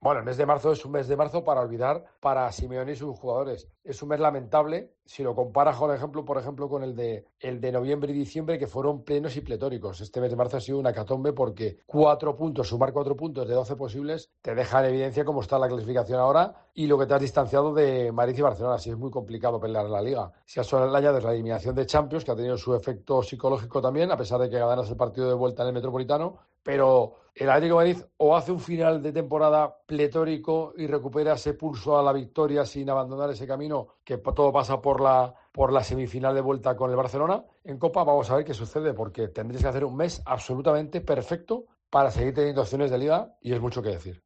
Bueno, el mes de marzo es un mes de marzo para olvidar para Simeone y sus jugadores. Es un mes lamentable si lo comparas, por ejemplo, con el de noviembre y diciembre, que fueron plenos y pletóricos. Este mes de marzo ha sido una hecatombe porque 4 puntos, sumar 4 puntos de 12 posibles, te deja en evidencia cómo está la clasificación ahora y lo que te has distanciado de Madrid y Barcelona. Así es muy complicado pelear en la Liga. Si a eso le añades la eliminación de Champions, que ha tenido su efecto psicológico también, a pesar de que ganas el partido de vuelta en el Metropolitano, pero el Atlético de Madrid o hace un final de temporada pletórico y recupera ese pulso a la victoria sin abandonar ese camino, que todo pasa por la semifinal de vuelta con el Barcelona. En Copa vamos a ver qué sucede, porque tendréis que hacer un mes absolutamente perfecto para seguir teniendo opciones de Liga y es mucho que decir.